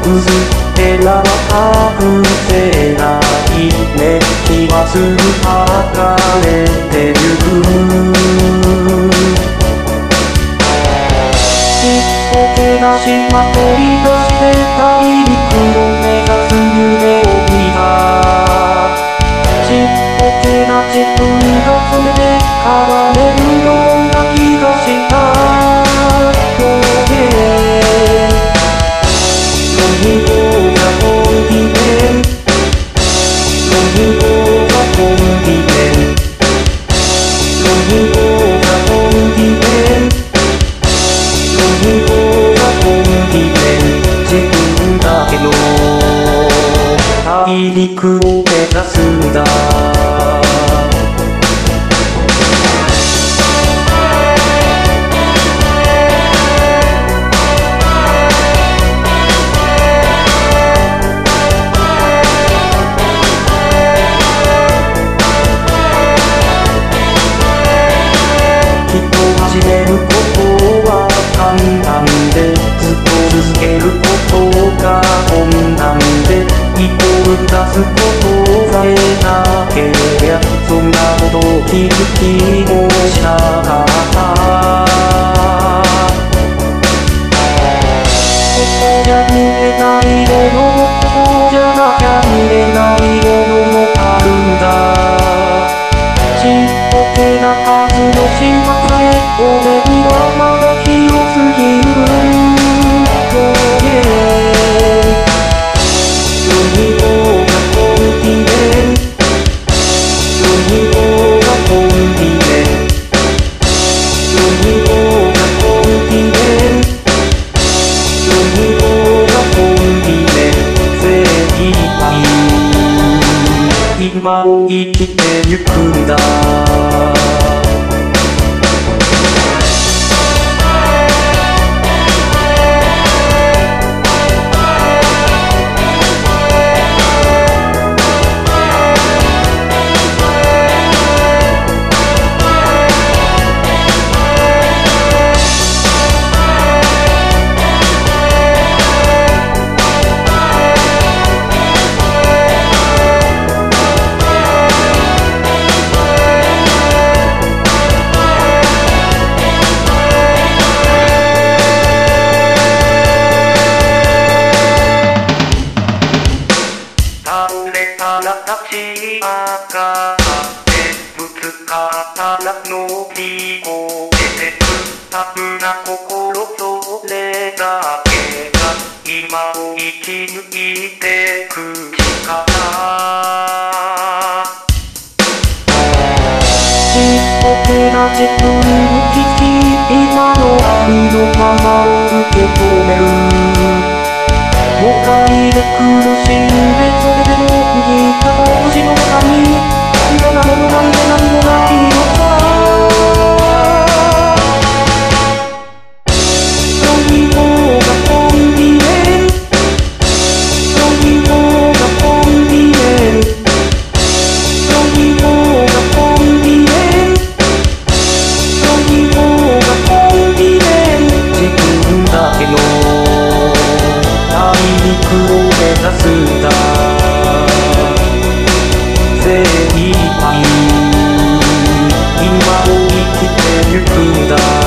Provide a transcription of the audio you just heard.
薄っぺらは隠せない熱気はすぐ剥がれてゆく。ちっぽけな島飛び出して大陸を目指す夢を見た。ちっぽけな自分がそれで変われるような気がした。大陸を目指すんだ。始めることは簡単で、ずっと続けることが困難で、一歩踏み出すことさえなけりゃ、そんなことを気づきもしなかった。ここじゃ見れないもの、ここじゃなきゃ見れないものもあるんだ。ちっぽけなはずの島さえ俺にはまだ広すぎる。海方がコンティネント、海方がコンティネント、海方がコンティネント、海方がコンティネント、精一杯今を生きてゆくんだ。立ち上がってぶつかったら乗り越えてくタフな心それだけが今を生き抜いてく力。ちっぽけな自分に聞き今のありのままを受け止める。誤解で苦しんでそれでも逃げた星の中に無駄なものなんて何もないのさ。海方がコンティネント、海方がコンティネント、海方がコンティネント、海方がコンティネント、自分だけの大陸を目指すんだ。精一杯今を生きてゆくんだ。